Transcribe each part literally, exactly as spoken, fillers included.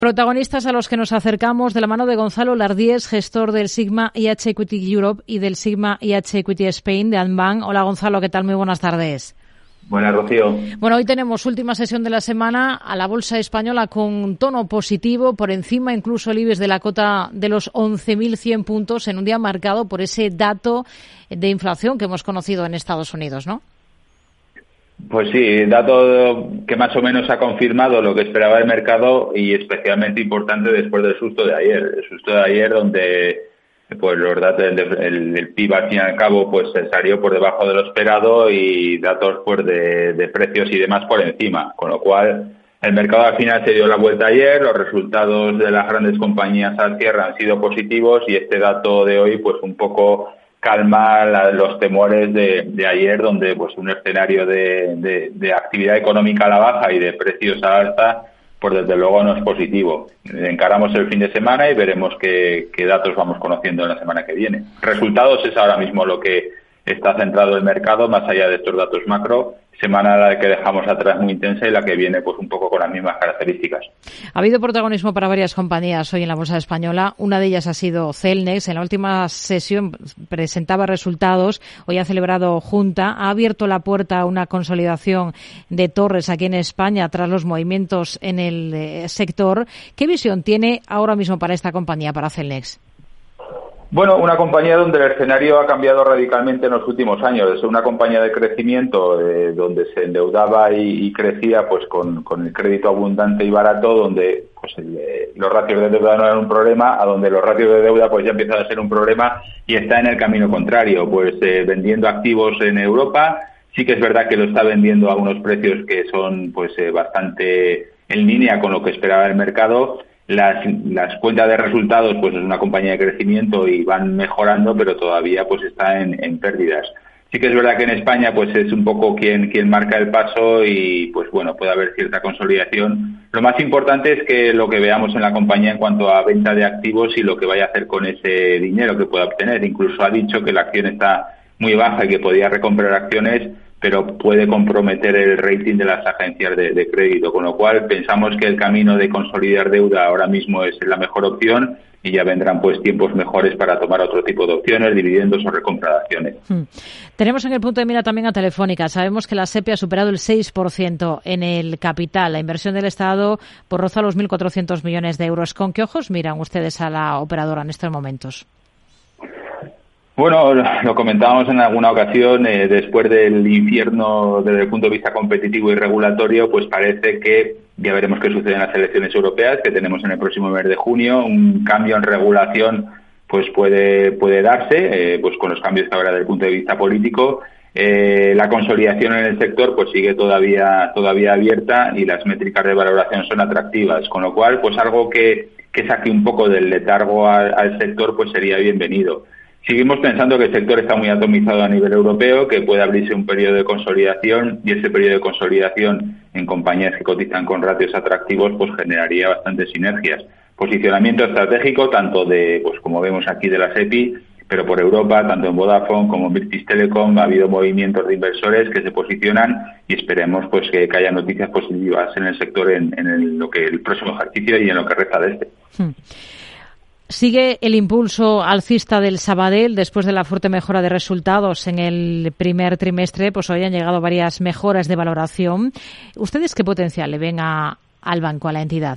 Protagonistas a los que nos acercamos de la mano de Gonzalo Lardíez, gestor del Sigma I H Equity Europe y del Sigma I H Equity Spain de Anbank. Hola Gonzalo, ¿qué tal? Muy buenas tardes. Buenas, Rocío. Bueno, hoy tenemos última sesión de la semana a la bolsa española con tono positivo, por encima incluso el IBEX de la cota de los once mil cien puntos en un día marcado por ese dato de inflación que hemos conocido en Estados Unidos, ¿no? Pues sí, dato que más o menos ha confirmado lo que esperaba el mercado y especialmente importante después del susto de ayer. El susto de ayer donde pues los datos del el, el P I B al fin y al cabo pues salió por debajo de lo esperado y datos pues de, de precios y demás por encima, con lo cual el mercado al final se dio la vuelta ayer, los resultados de las grandes compañías al cierre han sido positivos y este dato de hoy pues un poco calma la, los temores de, de ayer, donde pues un escenario de, de, de actividad económica a la baja y de precios a alta, pues desde luego no es positivo. Encaramos el fin de semana y veremos qué, qué datos vamos conociendo en la semana que viene. Resultados es ahora mismo lo que está centrado el mercado, más allá de estos datos macro. Semana la que dejamos atrás muy intensa y la que viene pues un poco con las mismas características. Ha habido protagonismo para varias compañías hoy en la bolsa española. Una de ellas ha sido Cellnex. En la última sesión presentaba resultados. Hoy ha celebrado junta. Ha abierto la puerta a una consolidación de torres aquí en España tras los movimientos en el eh, sector. ¿Qué visión tiene ahora mismo para esta compañía, para Cellnex? Bueno, una compañía donde el escenario ha cambiado radicalmente en los últimos años. Es una compañía de crecimiento eh, donde se endeudaba y, y crecía pues con, con el crédito abundante y barato, donde pues el, eh, los ratios de deuda no eran un problema, a donde los ratios de deuda pues ya empiezan a ser un problema y está en el camino contrario, pues eh, vendiendo activos en Europa. Sí que es verdad que lo está vendiendo a unos precios que son pues eh, bastante en línea con lo que esperaba el mercado. Las, las cuentas de resultados, pues es una compañía de crecimiento y van mejorando, pero todavía pues está en, en pérdidas. Sí que es verdad que en España pues es un poco quien, quien marca el paso y pues bueno, puede haber cierta consolidación. Lo más importante es que lo que veamos en la compañía en cuanto a venta de activos y lo que vaya a hacer con ese dinero que pueda obtener. Incluso ha dicho que la acción está muy baja y que podía recomprar acciones, pero puede comprometer el rating de las agencias de, de crédito, con lo cual pensamos que el camino de consolidar deuda ahora mismo es la mejor opción y ya vendrán pues tiempos mejores para tomar otro tipo de opciones, dividendos o recompra de acciones. Hmm. Tenemos en el punto de mira también a Telefónica. Sabemos que la SEPI ha superado el seis por ciento en el capital. La inversión del Estado por roza los mil cuatrocientos millones de euros. ¿Con qué ojos miran ustedes a la operadora en estos momentos? Bueno, lo comentábamos en alguna ocasión, eh, después del infierno desde el punto de vista competitivo y regulatorio, pues parece que ya veremos qué sucede en las elecciones europeas que tenemos en el próximo mes de junio. Un cambio en regulación pues puede puede darse, eh, pues con los cambios que habrá desde el punto de vista político. Eh, la consolidación en el sector pues sigue todavía todavía abierta y las métricas de valoración son atractivas, con lo cual pues algo que, que saque un poco del letargo al, al sector pues sería bienvenido. Seguimos pensando que el sector está muy atomizado a nivel europeo, que puede abrirse un periodo de consolidación y ese periodo de consolidación en compañías que cotizan con ratios atractivos pues generaría bastantes sinergias. Posicionamiento estratégico tanto de, pues como vemos aquí, de la SEPI, pero por Europa, tanto en Vodafone como en British Telecom ha habido movimientos de inversores que se posicionan y esperemos pues que, que haya noticias positivas en el sector en, en el, lo que el próximo ejercicio y en lo que resta de este. Hmm. Sigue el impulso alcista del Sabadell después de la fuerte mejora de resultados en el primer trimestre. Pues hoy han llegado varias mejoras de valoración. ¿Ustedes qué potencial le ven a, al banco, a la entidad?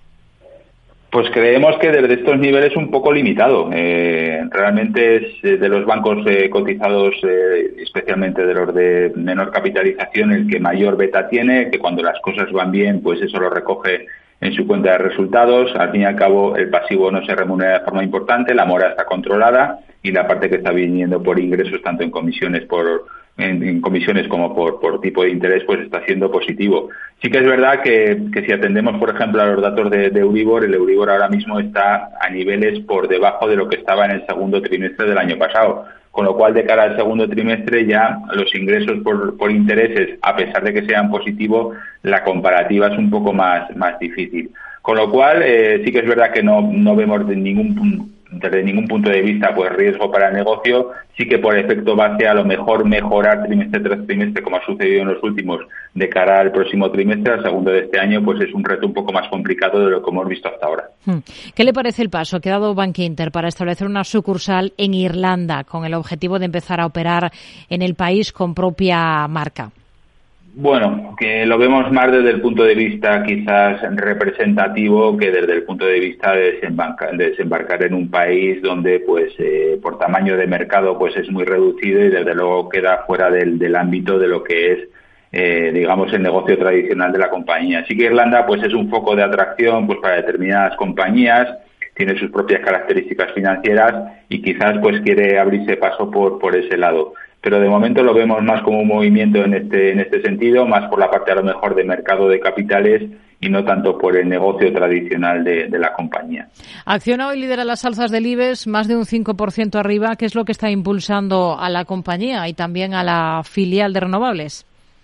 Pues creemos que desde estos niveles un poco limitado. Eh, realmente es de los bancos eh, cotizados, eh, especialmente de los de menor capitalización, el que mayor beta tiene, que cuando las cosas van bien, pues eso lo recoge en su cuenta de resultados. Al fin y al cabo, el pasivo no se remunera de forma importante, la mora está controlada y la parte que está viniendo por ingresos, tanto en comisiones por en, en comisiones como por, por tipo de interés, pues está siendo positivo. Sí que es verdad que, que si atendemos, por ejemplo, a los datos de, de Euribor, el Euribor ahora mismo está a niveles por debajo de lo que estaba en el segundo trimestre del año pasado. Con lo cual, de cara al segundo trimestre, ya los ingresos por, por intereses, a pesar de que sean positivos, la comparativa es un poco más, más difícil. Con lo cual, eh, sí que es verdad que no, no vemos ningún desde ningún punto de vista pues riesgo para el negocio, sí que por efecto base a lo mejor mejorar trimestre tras trimestre, como ha sucedido en los últimos, de cara al próximo trimestre, al segundo de este año, pues es un reto un poco más complicado de lo que hemos visto hasta ahora. ¿Qué le parece el paso que ha dado Bankinter para establecer una sucursal en Irlanda con el objetivo de empezar a operar en el país con propia marca? Bueno, que lo vemos más desde el punto de vista quizás representativo que desde el punto de vista de desembarcar, de desembarcar en un país donde pues eh, por tamaño de mercado pues es muy reducido y desde luego queda fuera del, del ámbito de lo que es eh, digamos el negocio tradicional de la compañía. Así que Irlanda pues es un foco de atracción pues para determinadas compañías, tiene sus propias características financieras y quizás pues quiere abrirse paso por por ese lado. Pero de momento lo vemos más como un movimiento en este en este sentido, más por la parte a lo mejor de mercado de capitales y no tanto por el negocio tradicional de, de la compañía. Acciona hoy lidera las alzas del IBEX, más de un cinco por ciento arriba. ¿Qué es lo que está impulsando a la compañía y también a la filial de renovables?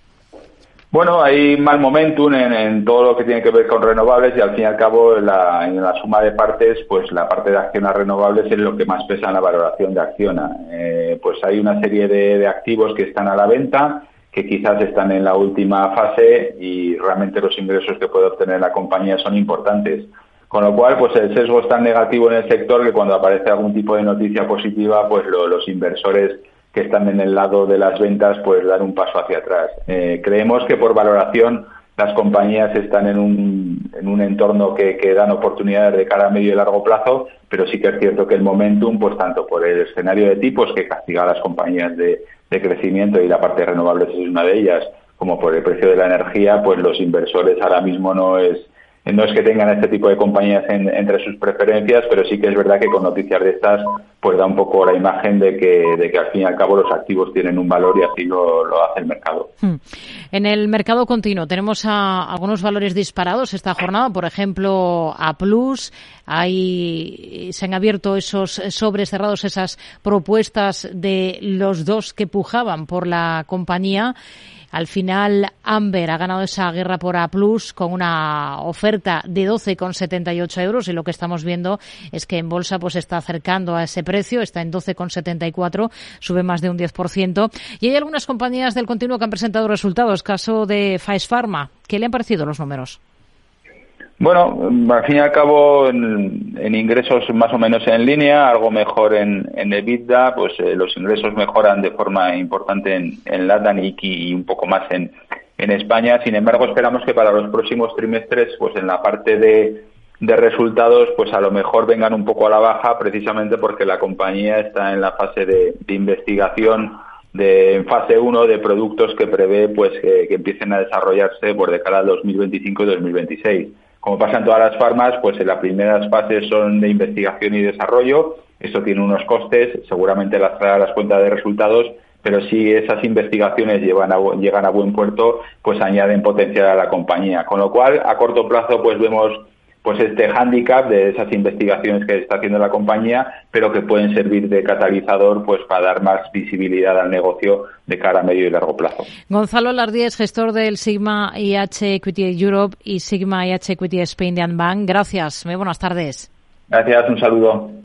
Bueno, hay mal momentum en, en todo lo que tiene que ver con renovables y al fin y al cabo en la, en la suma de partes, pues la parte de Acciona Renovables es lo que más pesa en la valoración de Acciona. Eh, pues hay una serie de, de activos que están a la venta, que quizás están en la última fase y realmente los ingresos que puede obtener la compañía son importantes. Con lo cual, pues el sesgo es tan negativo en el sector que cuando aparece algún tipo de noticia positiva, pues lo, los inversores que están en el lado de las ventas, pues dar un paso hacia atrás. Eh, creemos que por valoración las compañías están en un, en un entorno que, que dan oportunidades de cara a medio y largo plazo, pero sí que es cierto que el momentum, pues tanto por el escenario de tipos que castiga a las compañías de, de crecimiento y la parte de renovables es una de ellas, como por el precio de la energía, pues los inversores ahora mismo no es No es que tengan este tipo de compañías en, entre sus preferencias, pero sí que es verdad que con noticias de estas pues da un poco la imagen de que, de que al fin y al cabo los activos tienen un valor y así lo, lo hace el mercado. En el mercado continuo tenemos a algunos valores disparados esta jornada, por ejemplo A Plus, hay, se han abierto esos sobres cerrados, esas propuestas de los dos que pujaban por la compañía. Al final, Amber ha ganado esa guerra por A Plus con una oferta de doce con setenta y ocho euros y lo que estamos viendo es que en bolsa pues está acercando a ese precio, está en doce con setenta y cuatro, sube más de un diez por ciento. Y hay algunas compañías del continuo que han presentado resultados, caso de Faes Farma. ¿Qué le han parecido los números? Bueno, al fin y al cabo, en, en ingresos más o menos en línea, algo mejor en, en EBITDA, pues eh, los ingresos mejoran de forma importante en, en LATAM y, y un poco más en, en España. Sin embargo, esperamos que para los próximos trimestres, pues en la parte de, de resultados, pues a lo mejor vengan un poco a la baja, precisamente porque la compañía está en la fase de, de investigación de en fase uno de productos que prevé pues que, que empiecen a desarrollarse por de cara al dos mil veinticinco y dos mil veintiséis. Como pasa en todas las farmas, pues en las primeras fases son de investigación y desarrollo. Eso tiene unos costes, seguramente las traerá a las cuentas de resultados, pero si esas investigaciones llevan a, llegan a buen puerto, pues añaden potencial a la compañía. Con lo cual, a corto plazo, pues vemos pues este hándicap de esas investigaciones que está haciendo la compañía, pero que pueden servir de catalizador pues para dar más visibilidad al negocio de cara a medio y largo plazo. Gonzalo Lardíez, gestor del Sigma I H Equity Europe y Sigma I H Equity Spain Bank. Gracias, muy buenas tardes. Gracias, un saludo.